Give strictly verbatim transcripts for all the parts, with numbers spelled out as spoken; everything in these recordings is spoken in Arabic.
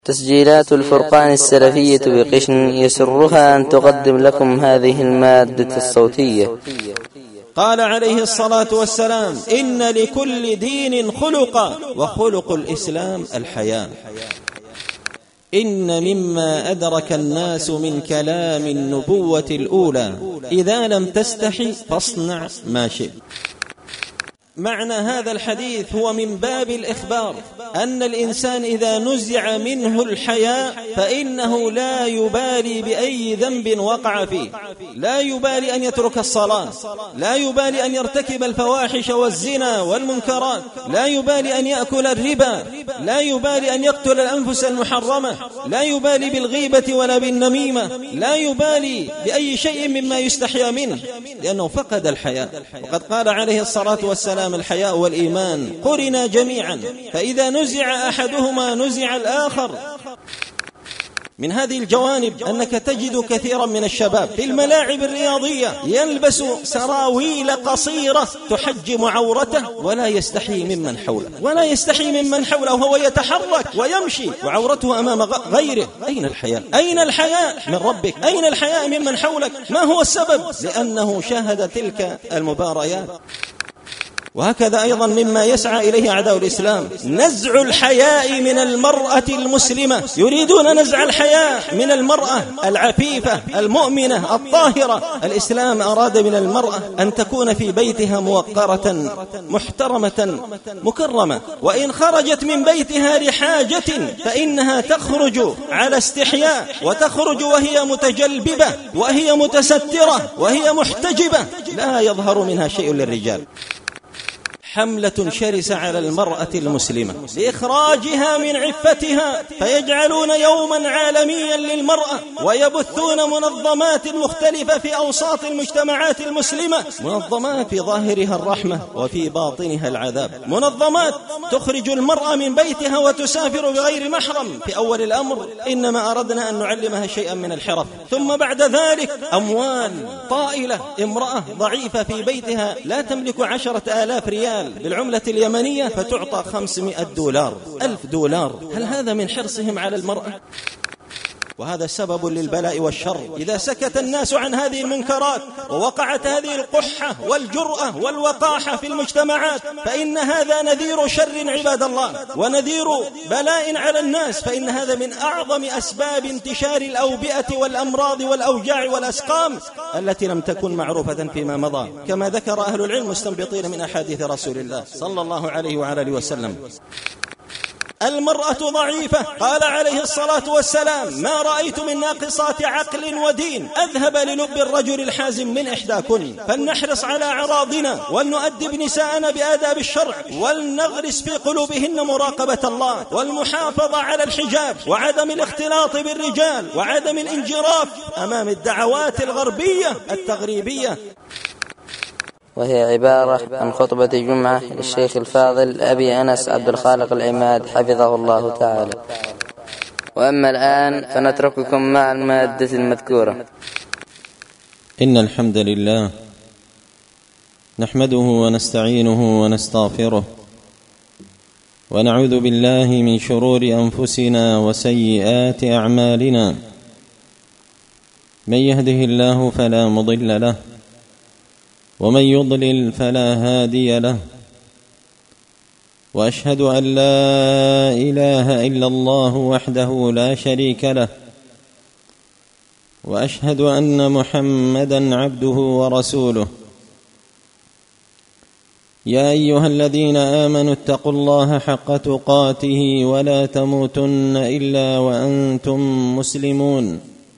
تسجيلات الفرقان السلفية بقشن يسرها أن تقدم لكم هذه المادة الصوتية. قال عليه الصلاة والسلام: إن لكل دين خلقا وخلق الإسلام الحياء. إن مما أدرك الناس من كلام النبوة الأولى: إذا لم تستحي فاصنع ما شئت. معنى هذا الحديث هو من باب الإخبار أن الإنسان إذا نزع منه الحياء فإنه لا يبالي بأي ذنب وقع فيه، لا يبالي أن يترك الصلاة، لا يبالي أن يرتكب الفواحش والزنا والمنكرات، لا يبالي أن يأكل الربا، لا يبالي أن يقتل الأنفس المحرمة، لا يبالي بالغيبة ولا بالنميمة، لا يبالي بأي شيء مما يستحيا منه، لأنه فقد الحياء. وقد قال عليه الصلاة والسلام: الحياء والإيمان قرنا جميعا، فإذا نزع أحدهما نزع الآخر. من هذه الجوانب أنك تجد كثيرا من الشباب في الملاعب الرياضية يلبس سراويل قصيرة تحجم عورته ولا يستحي ممن حوله، ولا يستحي ممن حوله وهو يتحرك ويمشي وعورته أمام غيره. أين الحياء؟ أين الحياء من ربك؟ أين الحياء ممن حولك؟ ما هو السبب؟ لأنه شاهد تلك المباريات. وهكذا أيضا مما يسعى إليه أعداء الإسلام نزع الحياء من المرأة المسلمة، يريدون نزع الحياء من المرأة العفيفة المؤمنة الطاهرة. الإسلام أراد من المرأة أن تكون في بيتها موقرة محترمة مكرمة، وإن خرجت من بيتها لحاجة فإنها تخرج على استحياء، وتخرج وهي متجلببة وهي متسترة وهي محتجبة، لا يظهر منها شيء للرجال. حملة شرسة على المرأة المسلمة لإخراجها من عفتها، فيجعلون يوما عالميا للمرأة ويبثون منظمات مختلفة في أوساط المجتمعات المسلمة، منظمات في ظاهرها الرحمة وفي باطنها العذاب، منظمات تخرج المرأة من بيتها وتسافر بغير محرم. في أول الأمر إنما أردنا أن نعلمها شيئا من الحرف، ثم بعد ذلك أموال طائلة. امرأة ضعيفة في بيتها لا تملك عشرة آلاف ريال بالعملة اليمنية فتعطى خمسمائة دولار، ألف دولار. هل هذا من حرصهم على المرأة؟ وهذا سبب للبلاء والشر. إذا سكت الناس عن هذه المنكرات ووقعت هذه القحة والجرأة والوقاحة في المجتمعات فإن هذا نذير شر عباد الله، ونذير بلاء على الناس، فإن هذا من أعظم أسباب انتشار الأوبئة والأمراض والأوجاع والأسقام التي لم تكن معروفة فيما مضى، كما ذكر أهل العلم مستنبطين من أحاديث رسول الله صلى الله عليه وعلى آله وسلم. المرأة ضعيفة، قال عليه الصلاة والسلام: ما رأيت من ناقصات عقل ودين أذهب للب الرجل الحازم من إحداكن، فلنحرص على أعراضنا ولنؤدب نساءنا بآداب الشرع، ولنغرس في قلوبهن مراقبة الله والمحافظة على الحجاب وعدم الاختلاط بالرجال وعدم الانجراف أمام الدعوات الغربية التغريبية. وهي عبارة عن خطبة جمعة للشيخ الفاضل أبي أنس عبد الخالق العماد حفظه الله تعالى. وأما الآن فنترككم مع المادة المذكورة. إن الحمد لله نحمده ونستعينه ونستغفره، ونعوذ بالله من شرور أنفسنا وسيئات أعمالنا. من يهده الله فلا مضل له، ومن يضلل فلا هادي له، وأشهد أن لا إله إلا الله وحده لا شريك له، وأشهد أن محمدًا عبده ورسوله. يا أيها الذين آمنوا اتقوا الله حق تقاته ولا تموتن إلا وأنتم مسلمون.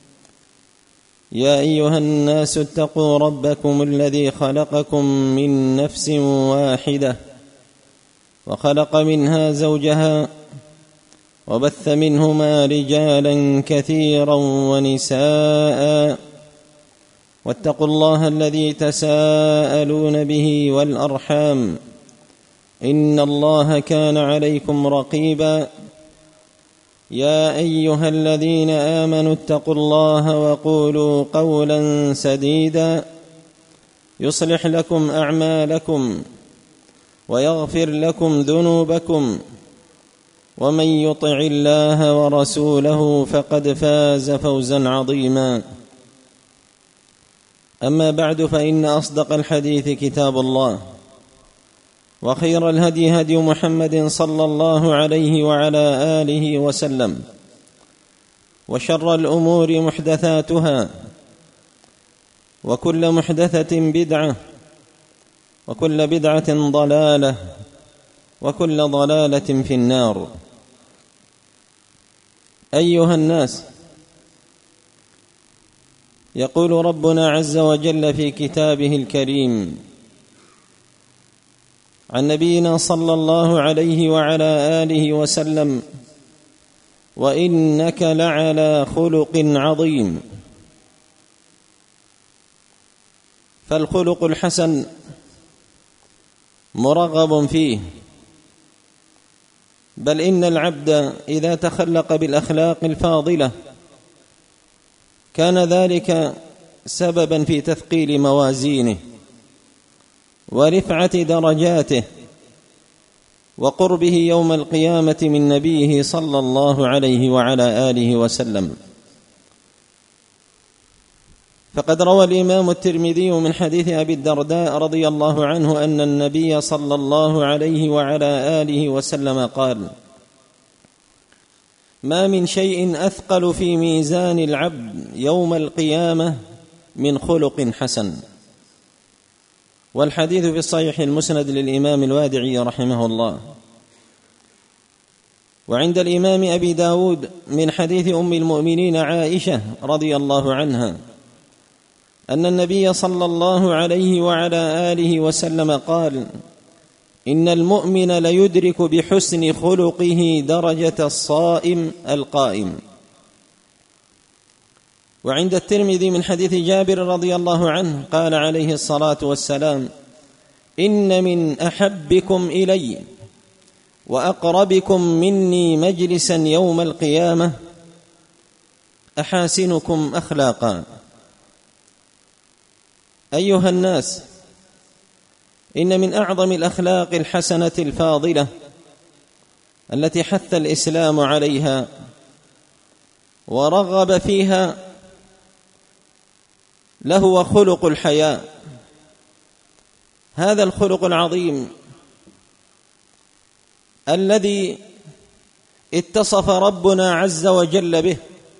يا أيها الناس اتقوا ربكم الذي خلقكم من نفس واحدة وخلق منها زوجها وبث منهما رجالا كثيرا ونساء، واتقوا الله الذي تساءلون به والأرحام، إن الله كان عليكم رقيبا. يا أيها الذين آمنوا اتقوا الله وقولوا قولا سديدا يصلح لكم أعمالكم ويغفر لكم ذنوبكم، ومن يطع الله ورسوله فقد فاز فوزا عظيما. أما بعد، فإن أصدق الحديث كتاب الله، وخير الهدي هدي محمد صلى الله عليه وعلى آله وسلم، وشر الأمور محدثاتها، وكل محدثة بدعة، وكل بدعة ضلالة، وكل ضلالة في النار. أيها الناس، يقول ربنا عز وجل في كتابه الكريم عن نبينا صلى الله عليه وعلى آله وسلم: وإنك لعلى خلق عظيم. فالخلق الحسن مرغب فيه، بل إن العبد إذا تخلق بالأخلاق الفاضلة كان ذلك سببا في تثقيل موازينه ورفعة درجاته وقربه يوم القيامة من نبيه صلى الله عليه وعلى آله وسلم. فقد روى الإمام الترمذي من حديث أبي الدرداء رضي الله عنه أن النبي صلى الله عليه وعلى آله وسلم قال: ما من شيء أثقل في ميزان العبد يوم القيامة من خلق حسن. والحديث في الصحيح المسند للإمام الوادعي رحمه الله. وعند الإمام أبي داود من حديث أم المؤمنين عائشة رضي الله عنها أن النبي صلى الله عليه وعلى آله وسلم قال: إن المؤمن ليدرك بحسن خلقه درجة الصائم القائم. وعند الترمذي من حديث جابر رضي الله عنه قال عليه الصلاة والسلام: إن من أحبكم إلي وأقربكم مني مجلسا يوم القيامة أحاسنكم أخلاقا. أيها الناس، إن من أعظم الأخلاق الحسنة الفاضلة التي حث الإسلام عليها ورغب فيها لهو خلق الحياء. هذا الخلق العظيم الذي اتصف ربنا عز وجل به.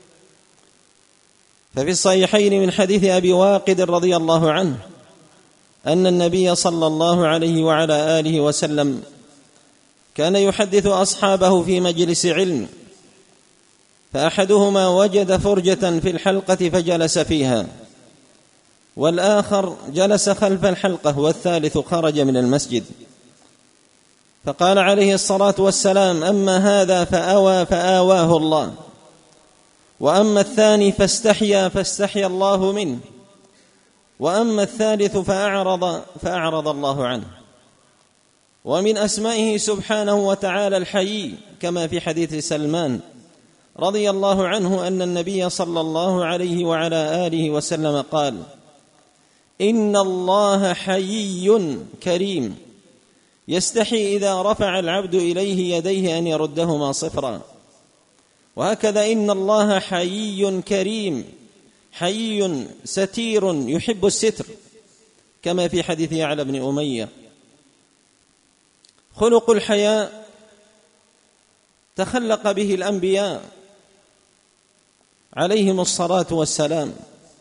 ففي الصحيحين من حديث أبي واقد رضي الله عنه أن النبي صلى الله عليه وعلى آله وسلم كان يحدث أصحابه في مجلس علم، فأحدهما وجد فرجة في الحلقة فجلس فيها، والآخر جلس خلف الحلقة، والثالث خرج من المسجد. فقال عليه الصلاة والسلام: أما هذا فأوى فآواه الله، وأما الثاني فاستحيا فاستحيا الله منه، وأما الثالث فأعرض فأعرض الله عنه. ومن أسمائه سبحانه وتعالى الحيي، كما في حديث سلمان رضي الله عنه أن النبي صلى الله عليه وعلى آله وسلم قال: إن الله حيي كريم يستحي إذا رفع العبد إليه يديه أن يردهما صفرا. وهكذا إن الله حيي كريم حيي ستير يحب الستر، كما في حديث يعلى بن أمية. خلق الحياء تخلق به الأنبياء عليهم الصلاة والسلام.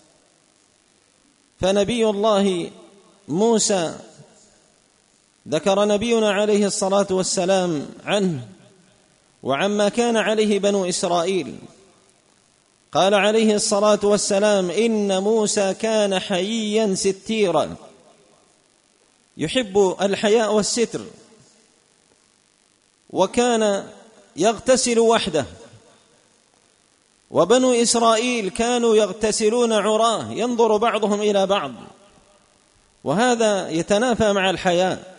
فنبي الله موسى ذكر نبينا عليه الصلاة والسلام عنه وعما كان عليه بنو إسرائيل. قال عليه الصلاة والسلام: إن موسى كان حييا ستيرا، يحب الحياء والستر، وكان يغتسل وحده، وبنو إسرائيل كانوا يغتسلون عراه ينظر بعضهم إلى بعض، وهذا يتنافى مع الحياء.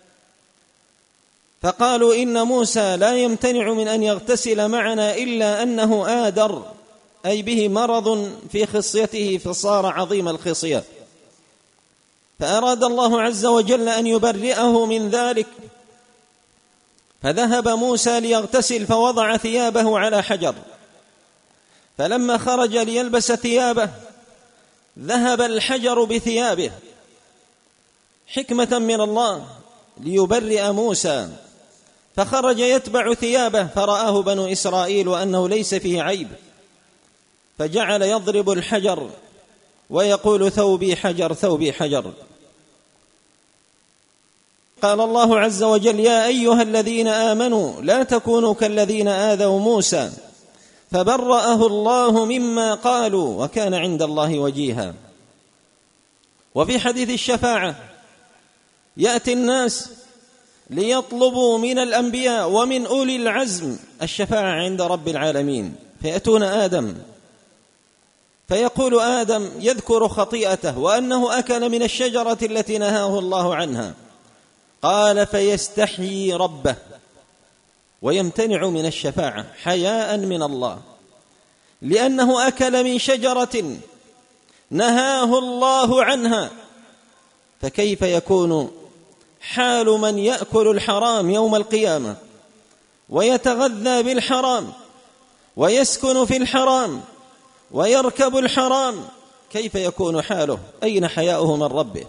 فقالوا: إن موسى لا يمتنع من أن يغتسل معنا إلا أنه آدر، أي به مرض في خصيته فصار عظيم الخصية. فأراد الله عز وجل أن يبرئه من ذلك، فذهب موسى ليغتسل فوضع ثيابه على حجر، فلما خرج ليلبس ثيابه ذهب الحجر بثيابه حكمة من الله ليبرئ موسى، فخرج يتبع ثيابه فرآه بنو إسرائيل وأنه ليس فيه عيب، فجعل يضرب الحجر ويقول ثوبي حجر ثوبي حجر. قال الله عز وجل: يا أيها الذين آمنوا لا تكونوا كالذين آذوا موسى فبرأه الله مما قالوا وكان عند الله وجيها. وفي حديث الشفاعة يأتي الناس ليطلبوا من الأنبياء ومن أولي العزم الشفاعة عند رب العالمين، فيأتون آدم فيقول آدم يذكر خطيئته وأنه أكل من الشجرة التي نهاه الله عنها، قال فيستحيي ربه ويمتنع من الشفاعة حياء من الله، لأنه أكل من شجرة نهاه الله عنها. فكيف يكون حال من يأكل الحرام يوم القيامة ويتغذى بالحرام ويسكن في الحرام ويركب الحرام؟ كيف يكون حاله؟ أين حياؤه من ربه؟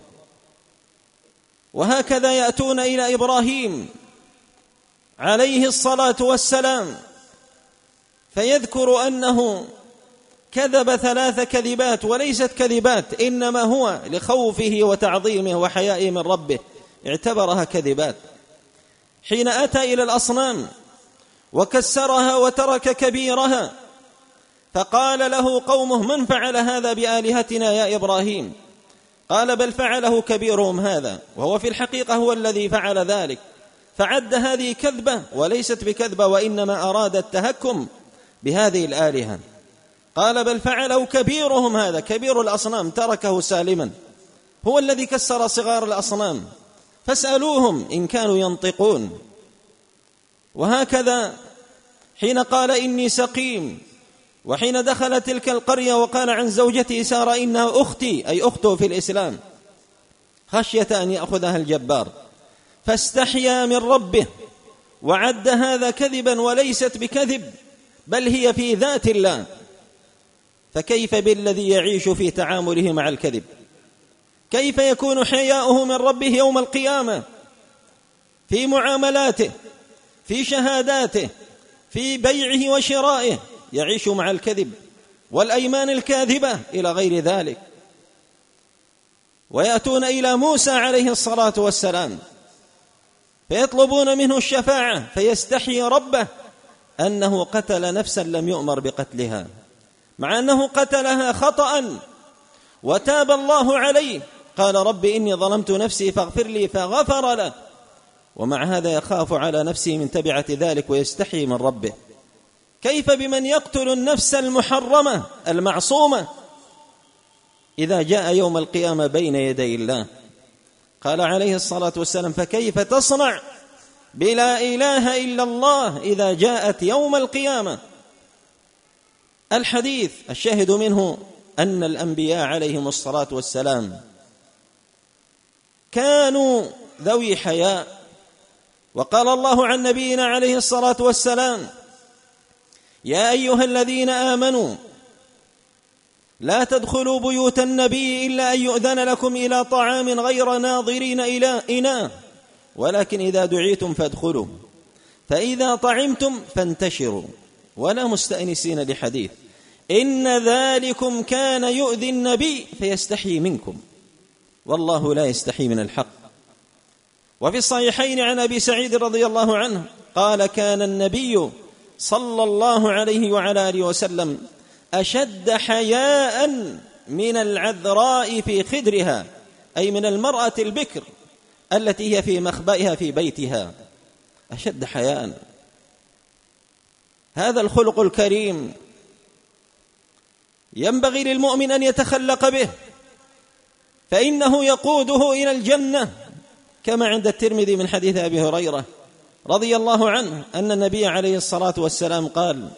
وهكذا يأتون إلى إبراهيم عليه الصلاة والسلام فيذكر أنه كذب ثلاث كذبات وليست كذبات، إنما هو لخوفه وتعظيمه وحيائه من ربه اعتبرها كذبات. حين أتى إلى الأصنام وكسرها وترك كبيرها فقال له قومه: من فعل هذا بآلهتنا يا إبراهيم؟ قال: بل فعله كبيرهم هذا، وهو في الحقيقة هو الذي فعل ذلك، فعد هذه كذبة وليست بكذبة، وإنما أراد التهكم بهذه الآلهة. قال: بل فعله كبيرهم هذا، كبير الأصنام تركه سالما، هو الذي كسر صغار الأصنام، فاسألوهم إن كانوا ينطقون. وهكذا حين قال: إني سقيم، وحين دخل تلك القرية وقال عن زوجته سارة إنها أختي، أي أخته في الإسلام، خشية أن يأخذها الجبار، فاستحيا من ربه وعد هذا كذبا وليست بكذب، بل هي في ذات الله. فكيف بالذي يعيش في تعامله مع الكذب؟ كيف يكون حياؤه من ربه يوم القيامة في معاملاته، في شهاداته، في بيعه وشرائه، يعيش مع الكذب والأيمان الكاذبة إلى غير ذلك. ويأتون إلى موسى عليه الصلاة والسلام فيطلبون منه الشفاعة، فيستحيي ربه أنه قتل نفسا لم يؤمر بقتلها، مع أنه قتلها خطأ وتاب الله عليه. قال: رب إني ظلمت نفسي فاغفر لي، فغفر له، ومع هذا يخاف على نفسه من تبعة ذلك ويستحيي من ربه. كيف بمن يقتل النفس المحرمة المعصومة إذا جاء يوم القيامة بين يدي الله؟ قال عليه الصلاة والسلام: فكيف تصنع بلا إله إلا الله إذا جاءت يوم القيامة؟ الحديث الشاهد منه أن الأنبياء عليهم الصلاة والسلام كانوا ذوي حياء. وقال الله عن نبينا عليه الصلاة والسلام: يا أيها الذين آمنوا لا تدخلوا بيوت النبي إلا أن يؤذن لكم إلى طعام غير ناظرين إلى إناه، ولكن إذا دعيتم فادخلوا، فإذا طعمتم فانتشروا ولا مستأنسين لحديث، إن ذلكم كان يؤذي النبي فيستحيي منكم، والله لا يستحي من الحق. وفي الصحيحين عن أبي سعيد رضي الله عنه قال: كان النبي صلى الله عليه وعلى آله وسلم أشد حياء من العذراء في خدرها، أي من المرأة البكر التي هي في مخبئها في بيتها، أشد حياء. هذا الخلق الكريم ينبغي للمؤمن أن يتخلق به، فإنه يقوده إلى الجنة، كما عند الترمذي من حديث أبي هريرة رضي الله عنه أن النبي عليه الصلاة والسلام قال: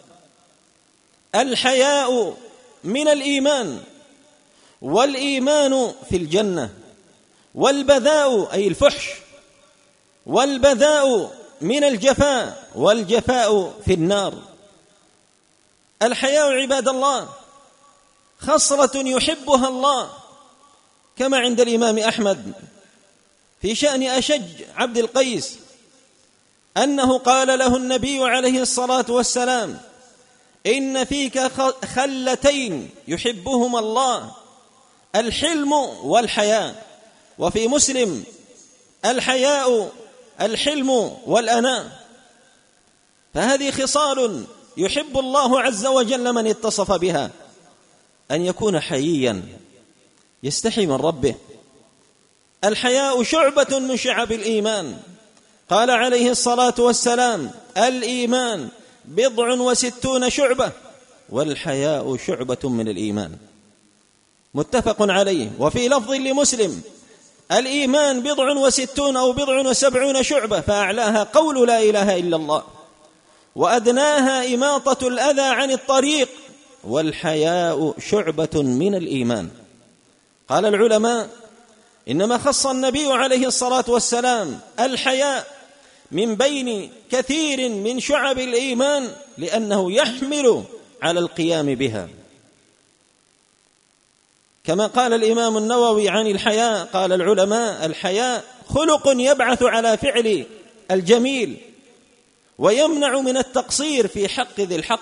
الحياء من الإيمان، والإيمان في الجنة، والبذاء أي الفحش، والبذاء من الجفاء، والجفاء في النار. الحياء عباد الله خصلة يحبها الله، كما عند الإمام أحمد في شأن أشج عبد القيس أنه قال له النبي عليه الصلاة والسلام: إن فيك خلتين يحبهما الله، الحلم والحياء. وفي مسلم: الحياء الحلم والأناء. فهذه خصال يحب الله عز وجل من اتصف بها، أن يكون حييا يستحي من ربه. الحياء شعبة من شعب الإيمان. قال عليه الصلاة والسلام: الإيمان بضع وستون شعبة، والحياء شعبة من الإيمان. متفق عليه. وفي لفظ لمسلم: الإيمان بضع وستون أو بضع وسبعون شعبة، فأعلاها قول لا إله إلا الله، وأدناها إماطة الأذى عن الطريق، والحياء شعبة من الإيمان. قال العلماء: إنما خص النبي عليه الصلاة والسلام الحياء من بين كثير من شعب الإيمان لأنه يحمل على القيام بها. كما قال الإمام النووي عن الحياء، قال العلماء: الحياء خلق يبعث على فعل الجميل ويمنع من التقصير في حق ذي الحق.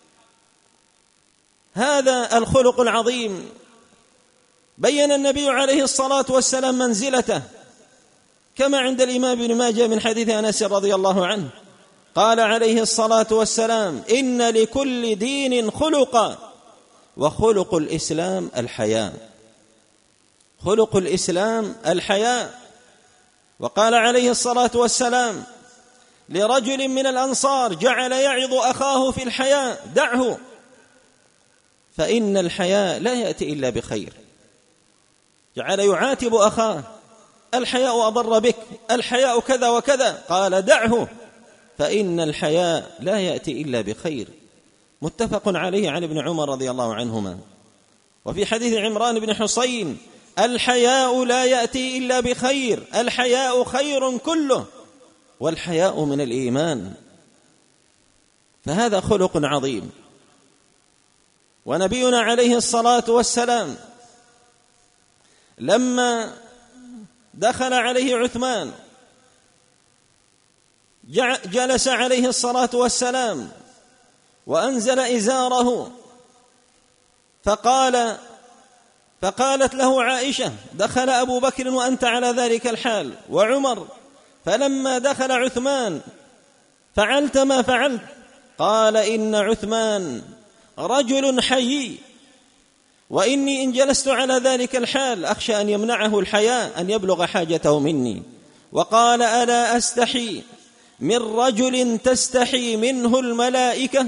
هذا الخلق العظيم بين النبي عليه الصلاة والسلام منزلته، كما عند الإمام ابن ماجه من حديث أنس رضي الله عنه قال عليه الصلاة والسلام: إن لكل دين خلقا، وخلق الإسلام الحياء. خلق الإسلام الحياء. وقال عليه الصلاة والسلام لرجل من الأنصار جعل يعظ أخاه في الحياء: دعه، فإن الحياء لا يأتي إلا بخير. جعل يعاتب أخاه: الحياء أضر بك، الحياء كذا وكذا، قال: دعه، فإن الحياء لا يأتي إلا بخير. متفق عليه عن ابن عمر رضي الله عنهما. وفي حديث عمران بن حصين: الحياء لا يأتي إلا بخير، الحياء خير كله، والحياء من الإيمان. فهذا خلق عظيم. ونبينا عليه الصلاة والسلام لما دخل عليه عثمان جلس عليه الصلاة والسلام وأنزل إزاره، فقال فقالت له عائشة: دخل أبو بكر وأنت على ذلك الحال، وعمر، فلما دخل عثمان فعلت ما فعلت؟ قال: إن عثمان رجل حيي، وإني إن جلست على ذلك الحال أخشى أن يمنعه الحياء أن يبلغ حاجته مني. وقال: ألا أستحي من رجل تستحي منه الملائكة؟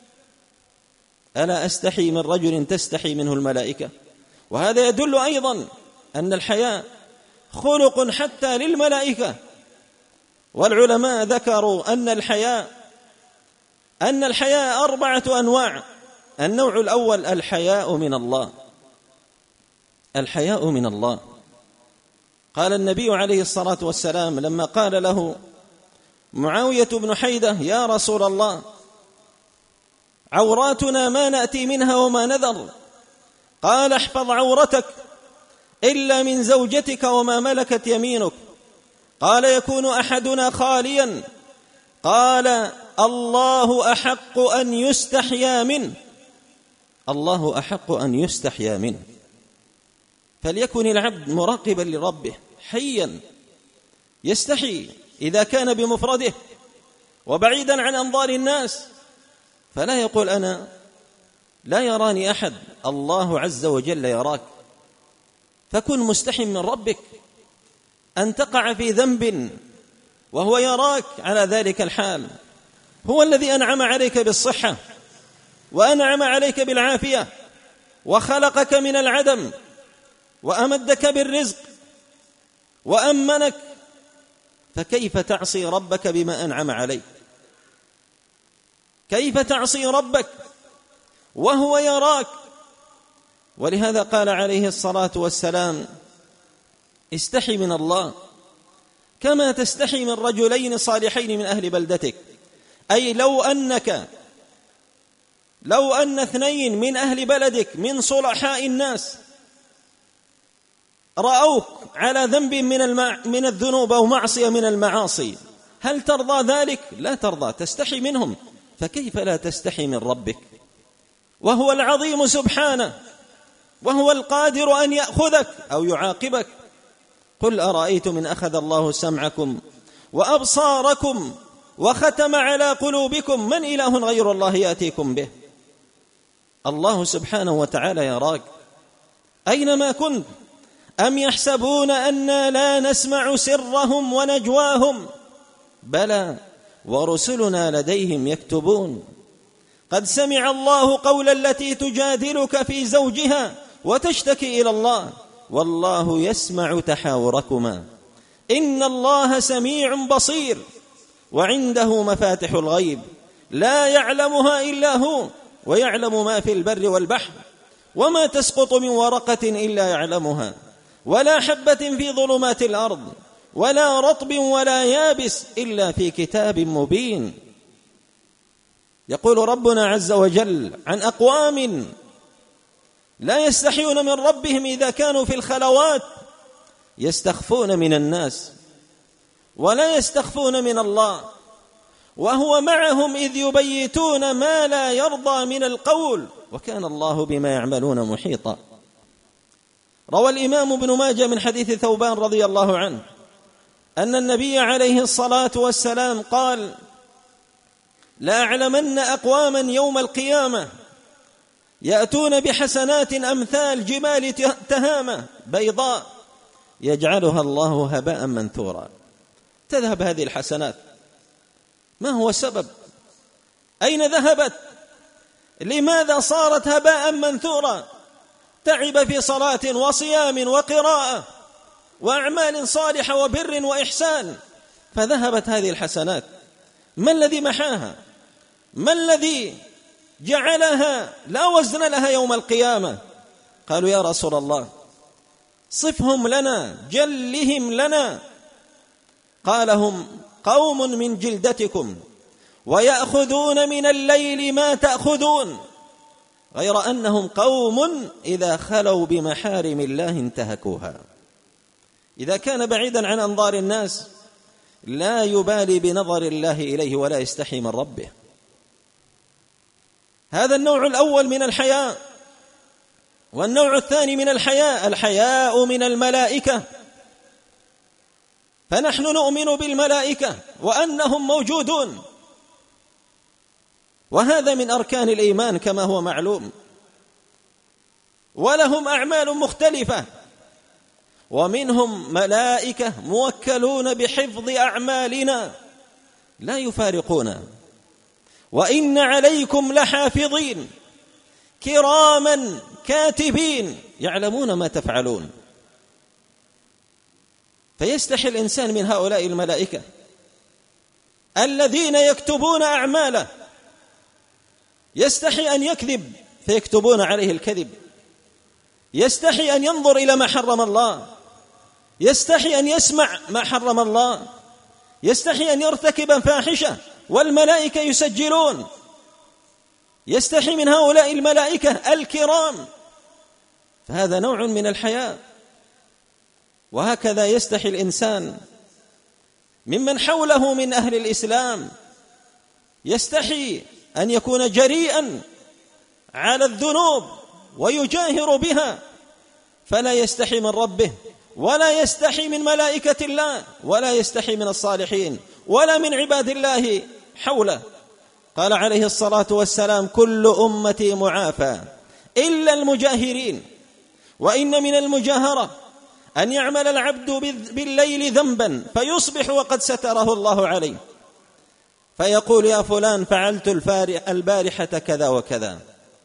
ألا أستحي من رجل تستحي منه الملائكة؟ وهذا يدل أيضا أن الحياء خلق حتى للملائكة. والعلماء ذكروا أن الحياء أن الحياء أربعة أنواع. النوع الأول الحياء من الله. الحياء من الله. قال النبي عليه الصلاة والسلام لما قال له معاوية بن حيدة: يا رسول الله، عوراتنا ما نأتي منها وما نذر. قال: احفظ عورتك إلا من زوجتك وما ملكت يمينك. قال: يكون أحدنا خاليا. قال: الله أحق أن يستحيا منه. الله أحق أن يستحيا منه. فليكن العبد مراقبا لربه حيا يستحي إذا كان بمفرده وبعيدا عن أنظار الناس، فلا يقول أنا لا يراني أحد، الله عز وجل يراك. فكن مستحي من ربك أن تقع في ذنب وهو يراك على ذلك الحال. هو الذي أنعم عليك بالصحة، وأنعم عليك بالعافية، وخلقك من العدم، وأمدك بالرزق، وأمنك، فكيف تعصي ربك بما أنعم عليك؟ كيف تعصي ربك وهو يراك؟ ولهذا قال عليه الصلاة والسلام: استحي من الله، كما تستحي من رجلين صالحين من أهل بلدتك. أي لو أنك لو أن اثنين من أهل بلدك من صلحاء الناس رأوك على ذنب من المع... من الذنوب أو معصية من المعاصي، هل ترضى ذلك؟ لا ترضى، تستحي منهم، فكيف لا تستحي من ربك وهو العظيم سبحانه، وهو القادر أن يأخذك أو يعاقبك. قل أرأيتم إن أخذ الله سمعكم وأبصاركم وختم على قلوبكم من إله غير الله يأتيكم به. الله سبحانه وتعالى يراك أينما كنت. أم يحسبون أنا لا نسمع سرهم ونجواهم بلى ورسلنا لديهم يكتبون. قد سمع الله قول التي تجادلك في زوجها وتشتكي إلى الله والله يسمع تحاوركما إن الله سميع بصير وعنده مفاتح الغيب لا يعلمها إلا هو ويعلم ما في البر والبحر وما تسقط من ورقة إلا يعلمها ولا حبة في ظلمات الأرض ولا رطب ولا يابس إلا في كتاب مبين. يقول ربنا عز وجل عن أقوام لا يستحيون من ربهم إذا كانوا في الخلوات يستخفون من الناس ولا يستخفون من الله وهو معهم إذ يبيتون ما لا يرضى من القول وكان الله بما يعملون محيطا. روى الإمام ابن ماجه من حديث ثوبان رضي الله عنه أن النبي عليه الصلاة والسلام قال لا أعلمن أقواما يوم القيامة يأتون بحسنات أمثال جبال تهامة بيضاء يجعلها الله هباء منثورا. تذهب هذه الحسنات، ما هو السبب؟ أين ذهبت؟ لماذا صارت هباء منثورا؟ تعب في صلاة وصيام وقراءة وأعمال صالحة وبر وإحسان فذهبت هذه الحسنات. ما الذي محاها؟ ما الذي جعلها لا وزن لها يوم القيامة؟ قالوا يا رسول الله صفهم لنا جلهم لنا. قال هم قوم من جلدتكم ويأخذون من الليل ما تأخذون غير أنهم قوم إذا خلوا بمحارم الله انتهكوها. إذا كان بعيدا عن أنظار الناس لا يبالي بنظر الله إليه ولا يستحي من ربه. هذا النوع الأول من الحياء. والنوع الثاني من الحياء الحياء من الملائكة. فنحن نؤمن بالملائكة وأنهم موجودون وهذا من أركان الإيمان كما هو معلوم، ولهم أعمال مختلفة ومنهم ملائكة موكلون بحفظ أعمالنا لا يفارقونا. وإن عليكم لحافظين كراما كاتبين يعلمون ما تفعلون. فيستحي الإنسان من هؤلاء الملائكة الذين يكتبون أعماله. يستحي أن يكذب فيكتبون عليه الكذب، يستحي أن ينظر إلى ما حرم الله، يستحي أن يسمع ما حرم الله، يستحي أن يرتكب فاحشة والملائكة يسجلون. يستحي من هؤلاء الملائكة الكرام. فهذا نوع من الحياء. وهكذا يستحي الإنسان ممن حوله من أهل الإسلام، يستحي أن يكون جريئا على الذنوب ويجاهر بها، فلا يستحي من ربه ولا يستحي من ملائكة الله ولا يستحي من الصالحين ولا من عباد الله حوله. قال عليه الصلاة والسلام كل أمتي معافى إلا المجاهرين. وإن من المجاهرة أن يعمل العبد بالليل ذنبا فيصبح وقد ستره الله عليه فيقول يا فلان فعلت البارحة كذا وكذا،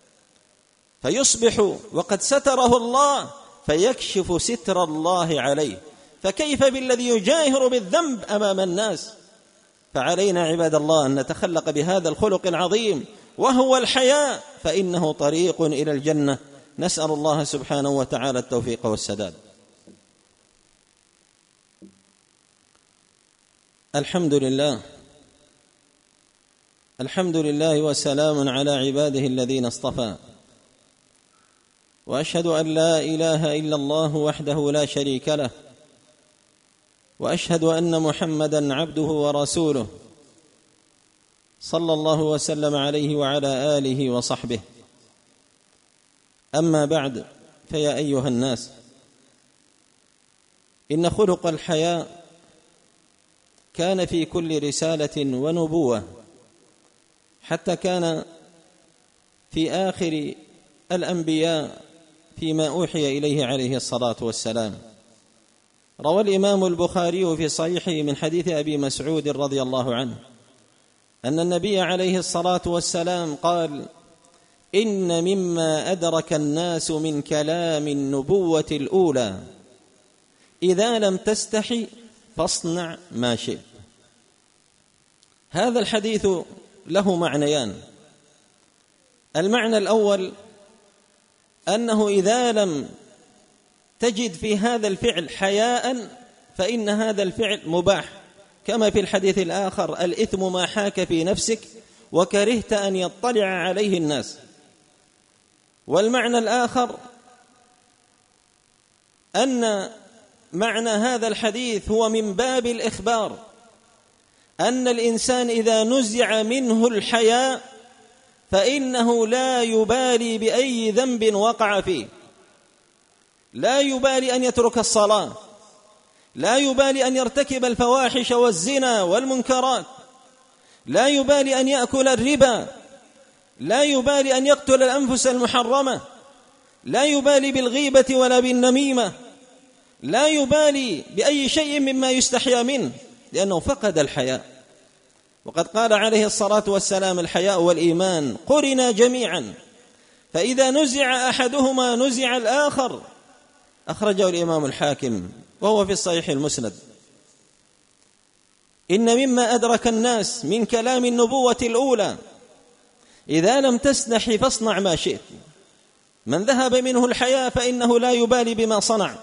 فيصبح وقد ستره الله فيكشف ستر الله عليه. فكيف بالذي يجاهر بالذنب أمام الناس؟ فعلينا عباد الله أن نتخلق بهذا الخلق العظيم وهو الحياء، فإنه طريق إلى الجنة. نسأل الله سبحانه وتعالى التوفيق والسداد. الحمد لله الحمد لله وسلام على عباده الذين اصطفى، وأشهد أن لا إله إلا الله وحده لا شريك له، وأشهد أن محمدًا عبده ورسوله صلى الله وسلم عليه وعلى آله وصحبه. أما بعد، فيا أيها الناس، إن خلق الحياء كان في كل رسالة ونبوة، حتى كان في آخر الأنبياء فيما أوحي إليه عليه الصلاة والسلام. روى الإمام البخاري في صحيحه من حديث أبي مسعود رضي الله عنه أن النبي عليه الصلاة والسلام قال: إن مما أدرك الناس من كلام النبوة الأولى إذا لم تستحي فاصنع ما شئت. هذا الحديث له معنيان. المعنى الأول أنه إذا لم تجد في هذا الفعل حياء فإن هذا الفعل مباح، كما في الحديث الآخر: الإثم ما حاك في نفسك وكرهت أن يطلع عليه الناس. والمعنى الآخر أن معنى هذا الحديث هو من باب الإخبار أن الإنسان إذا نزع منه الحياء فإنه لا يبالي بأي ذنب وقع فيه، لا يبالي أن يترك الصلاة، لا يبالي أن يرتكب الفواحش والزنا والمنكرات، لا يبالي أن يأكل الربا، لا يبالي أن يقتل الأنفس المحرمة، لا يبالي بالغيبة ولا بالنميمة، لا يبالي بأي شيء مما يستحيا منه، لأنه فقد الحياء. وقد قال عليه الصلاة والسلام: الحياء والإيمان قرنا جميعا، فإذا نزع أحدهما نزع الآخر. أخرجه الإمام الحاكم وهو في الصحيح المسند. إن مما أدرك الناس من كلام النبوة الأولى إذا لم تستحي فاصنع ما شئت. من ذهب منه الحياء فإنه لا يبالي بما صنع.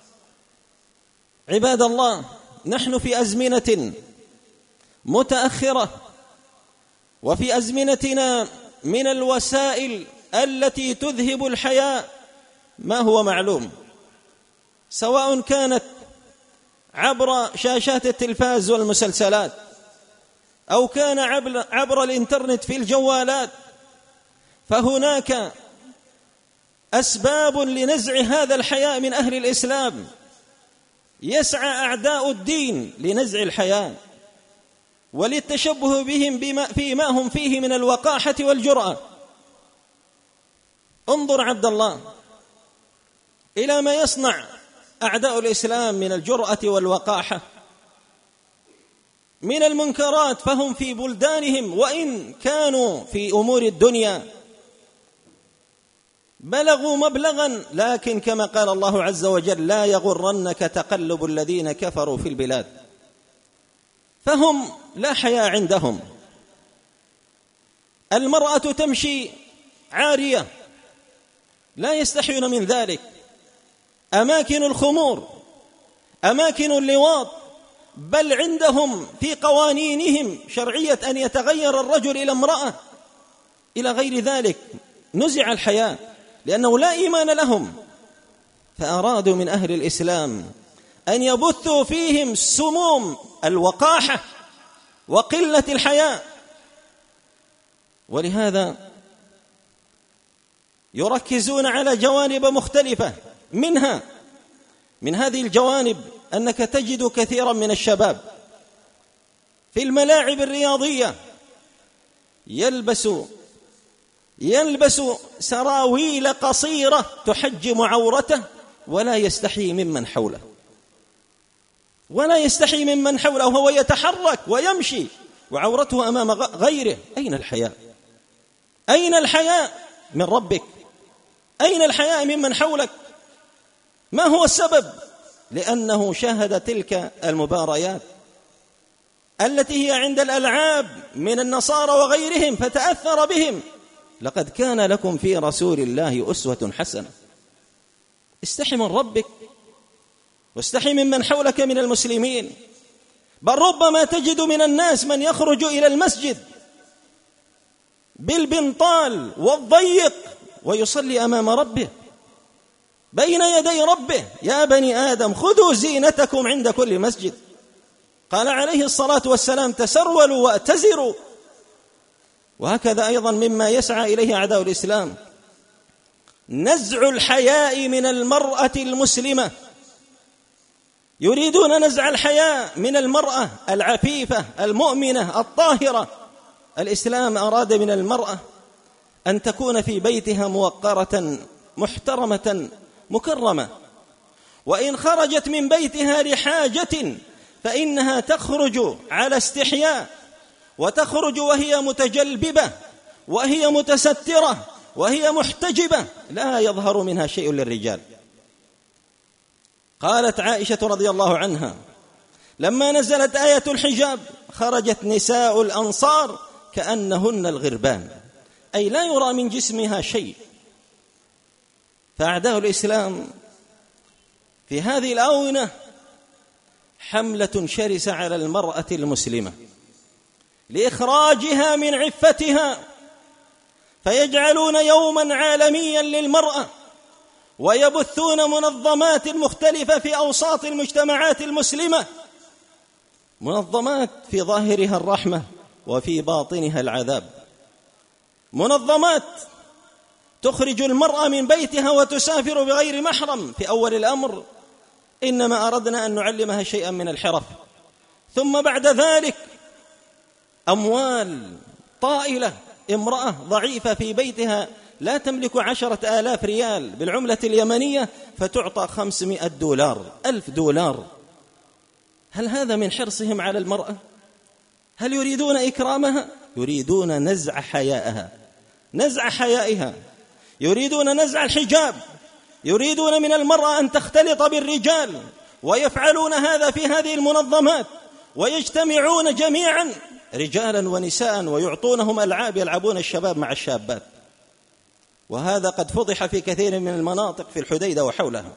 عباد الله، نحن في أزمنة متأخرة، وفي أزمنتنا من الوسائل التي تذهب الحياء ما هو معلوم، سواء كانت عبر شاشات التلفاز والمسلسلات أو كان عبر, عبر الإنترنت في الجوالات، فهناك أسباب لنزع هذا الحياء من أهل الإسلام. يسعى أعداء الدين لنزع الحياء وللتشبه بهم بما فيما هم فيه من الوقاحة والجرأة. انظر عبد الله إلى ما يصنع أعداء الإسلام من الجرأة والوقاحة، من المنكرات، فهم في بلدانهم وإن كانوا في أمور الدنيا بلغوا مبلغا، لكن كما قال الله عز وجل: لا يغرنك تقلب الذين كفروا في البلاد. فهم لا حياء عندهم. المرأة تمشي عارية لا يستحيون من ذلك. أماكن الخمور، أماكن اللواط، بل عندهم في قوانينهم شرعية أن يتغير الرجل إلى امرأة إلى غير ذلك. نزع الحياء لأنه لا إيمان لهم، فأرادوا من أهل الإسلام أن يبثوا فيهم سموم الوقاحة وقلة الحياء. ولهذا يركزون على جوانب مختلفة، منها من هذه الجوانب أنك تجد كثيرا من الشباب في الملاعب الرياضية يلبس يلبس سراويل قصيرة تحجم عورته ولا يستحي ممن حوله، ولا يستحي ممن حوله، وهو يتحرك ويمشي وعورته أمام غيره. أين الحياء؟ أين الحياء من ربك؟ أين الحياء ممن حولك؟ ما هو السبب؟ لأنه شاهد تلك المباريات التي هي عند الألعاب من النصارى وغيرهم فتأثر بهم. لقد كان لكم في رسول الله أسوة حسنة. استحي من ربك واستحي ممن حولك من المسلمين. بل ربما تجد من الناس من يخرج إلى المسجد بالبنطال والضيق ويصلي أمام ربه بين يدي ربه. يا بني آدم خذوا زينتكم عند كل مسجد. قال عليه الصلاة والسلام تسرولوا واتزروا. وهكذا أيضا مما يسعى إليه أعداء الإسلام نزع الحياء من المرأة المسلمة. يريدون نزع الحياء من المرأة العفيفة المؤمنة الطاهرة. الإسلام أراد من المرأة أن تكون في بيتها موقرة محترمة مكرمة، وإن خرجت من بيتها لحاجة فإنها تخرج على استحياء، وتخرج وهي متجلببة وهي متسترة وهي محتجبة لا يظهر منها شيء للرجال. قالت عائشة رضي الله عنها لما نزلت آية الحجاب خرجت نساء الأنصار كأنهن الغربان، أي لا يرى من جسمها شيء. فأعداء الإسلام في هذه الآونة حملة شرسة على المرأة المسلمة لإخراجها من عفتها، فيجعلون يوما عالميا للمرأة ويبثون منظمات مختلفة في أوساط المجتمعات المسلمة، منظمات في ظاهرها الرحمة وفي باطنها العذاب، منظمات تخرج المرأة من بيتها وتسافر بغير محرم. في أول الأمر إنما أردنا أن نعلمها شيئا من الحرف، ثم بعد ذلك أموال طائلة، امرأة ضعيفة في بيتها لا تملك عشرة آلاف ريال بالعملة اليمنية فتعطى خمسمائة دولار ألف دولار. هل هذا من حرصهم على المرأة؟ هل يريدون إكرامها؟ يريدون نزع حيائها، نزع حيائها، يريدون نزع الحجاب، يريدون من المرأة أن تختلط بالرجال، ويفعلون هذا في هذه المنظمات، ويجتمعون جميعا رجالا ونساء ويعطونهم ألعاب يلعبون الشباب مع الشابات. وهذا قد فضح في كثير من المناطق في الحديدة وحولها.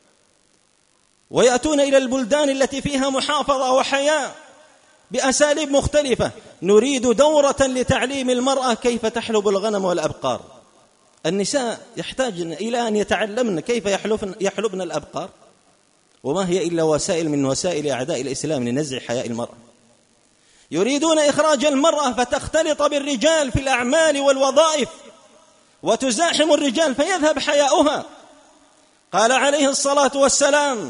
ويأتون إلى البلدان التي فيها محافظة وحياء بأساليب مختلفة. نريد دورة لتعليم المرأة كيف تحلب الغنم والأبقار. النساء يحتاجن إلى أن يتعلمن كيف يحلبن, يحلبن الأبقار، وما هي إلا وسائل من وسائل أعداء الإسلام لنزع حياء المرأة. يريدون إخراج المرأة فتختلط بالرجال في الأعمال والوظائف وتزاحم الرجال فيذهب حياؤها. قال عليه الصلاة والسلام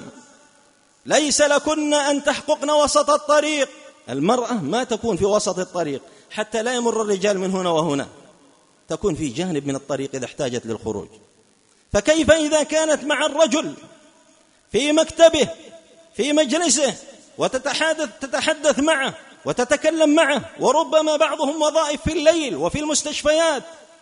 ليس لكن أن تحققن وسط الطريق. المرأة ما تكون في وسط الطريق حتى لا يمر الرجال من هنا وهنا، تكون في جانب من الطريق إذا احتاجت للخروج. فكيف إذا كانت مع الرجل في مكتبه في مجلسه وتتحدث تتحدث معه وتتكلم معه، وربما بعضهم وظائف في الليل وفي المستشفيات،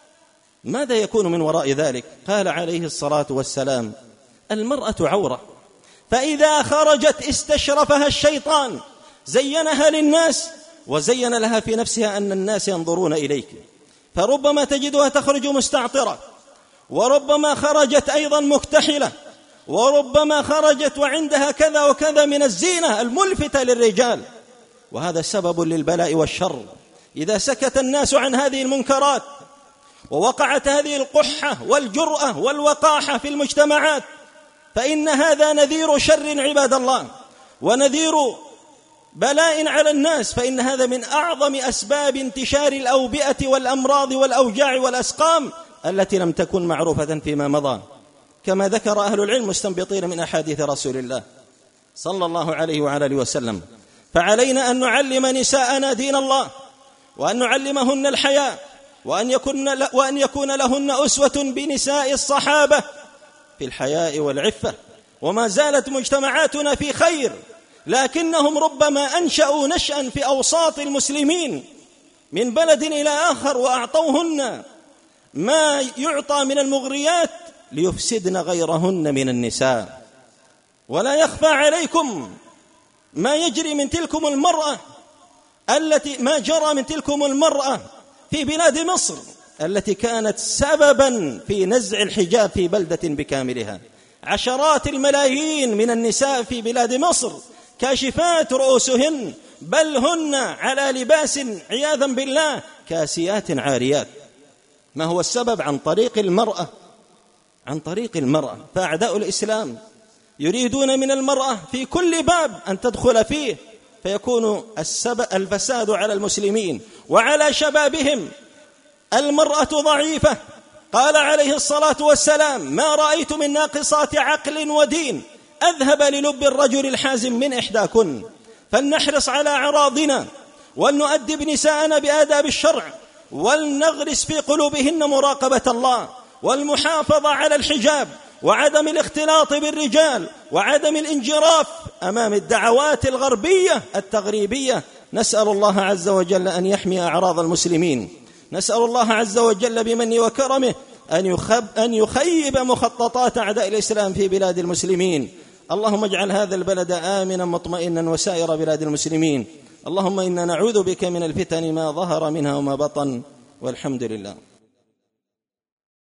ماذا يكون من وراء ذلك؟ قال عليه الصلاة والسلام المرأة عورة، فإذا خرجت استشرفها الشيطان، زينها للناس وزين لها في نفسها أن الناس ينظرون إليك، فربما تجدها تخرج مستعطرة، وربما خرجت أيضا مكتحلة، وربما خرجت وعندها كذا وكذا من الزينة الملفتة للرجال. وهذا سبب للبلاء والشر. إذا سكت الناس عن هذه المنكرات ووقعت هذه القحة والجرأة والوقاحة في المجتمعات فإن هذا نذير شر عباد الله، ونذير بلاء على الناس، فإن هذا من أعظم أسباب انتشار الأوبئة والأمراض والأوجاع والأسقام التي لم تكن معروفة فيما مضى، كما ذكر أهل العلم مستنبطين من أحاديث رسول الله صلى الله عليه وعلى آله وسلم. فعلينا أن نعلم نساءنا دين الله، وأن نعلمهن الحياء، وأن يكون, وأن يكون لهن أسوة بنساء الصحابة في الحياء والعفة. وما زالت مجتمعاتنا في خير، لكنهم ربما أنشأوا نشأ في أوساط المسلمين من بلد إلى آخر وأعطوهن ما يعطى من المغريات ليفسدن غيرهن من النساء. ولا يخفى عليكم ما يجري من تلكم المرأة التي ما جرى من تلكم المرأة في بلاد مصر التي كانت سببا في نزع الحجاب في بلدة بكاملها. عشرات الملايين من النساء في بلاد مصر كاشفات رؤوسهن بل هن على لباس عياذا بالله كاسيات عاريات. ما هو السبب؟ عن طريق المرأة، عن طريق المرأة. فأعداء الإسلام يريدون من المرأة في كل باب أن تدخل فيه، فيكون الفساد على المسلمين وعلى شبابهم. المرأة ضعيفة، قال عليه الصلاة والسلام: ما رأيت من ناقصات عقل ودين أذهب للب الرجل الحازم من إحداكن. فلنحرص على أعراضنا، ولنؤدب نساءنا بآداب الشرع، ولنغرس في قلوبهن مراقبة الله، والمحافظة على الحجاب، وعدم الاختلاط بالرجال، وعدم الانجراف أمام الدعوات الغربية التغريبية. نسأل الله عز وجل أن يحمي أعراض المسلمين. نسأل الله عز وجل بمنه وكرمه أن يخب أن يخيب مخططات أعداء الإسلام في بلاد المسلمين. اللهم اجعل هذا البلد آمنا مطمئنا وسائر بلاد المسلمين. اللهم إنا نعوذ بك من الفتن ما ظهر منها وما بطن، والحمد لله.